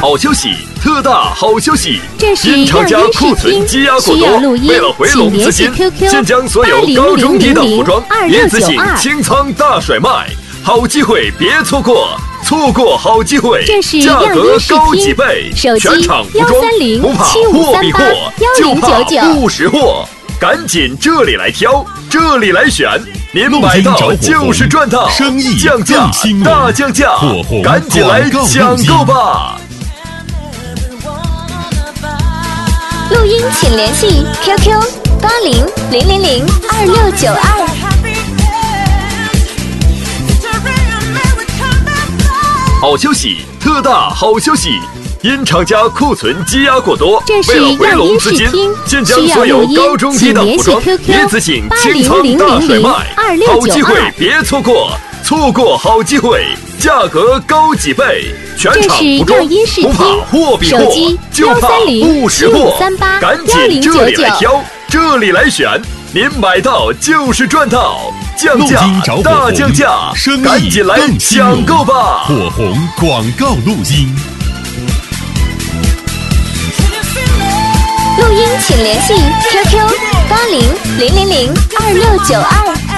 好消息，特大好消息！ 这是因厂家库存积压过多，为了回笼资金，现将所有高中低档服装一次性清仓大甩卖，好机会别错过！错过好机会，价格高几倍，全场服装不怕货比货，就怕不识货。赶紧这里来挑，这里来选，您买到就是赚到，降价大降价，赶紧来抢购吧！ 录音请联系 QQ8000022692。 好消息，特大好消息！因厂家库存积压过多，为了回笼资金，现将所有高中低档服装一次性清仓大甩卖，好机会别错过！错过好机会，价格高几倍，全场服装不怕货比货，就怕不识货，赶紧这里来挑，这里来选，您买到就是赚到，降价大降价，赶紧来抢购吧！ 火红广告录音。 录音请联系 QQ8000022692。